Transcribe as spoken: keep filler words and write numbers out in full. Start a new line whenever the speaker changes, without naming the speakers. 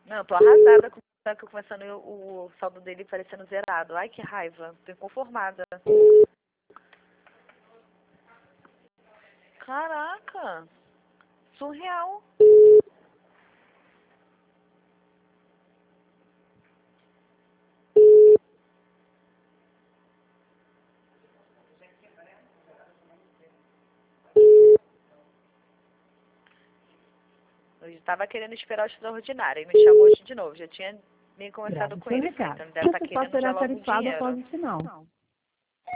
Não, eu tô arrasada com o que começando o, o saldo dele parecendo zerado. Ai, que raiva. Tô inconformada. Caraca. Surreal. Eu estava querendo esperar o extraordinário. Ele me chamou hoje de novo. Já tinha nem conversado
Grave
com
seu
ele.
recado.
Então ele deve estar
Você
querendo
será
já logo o
tarifado
dinheiro.
após o sinal.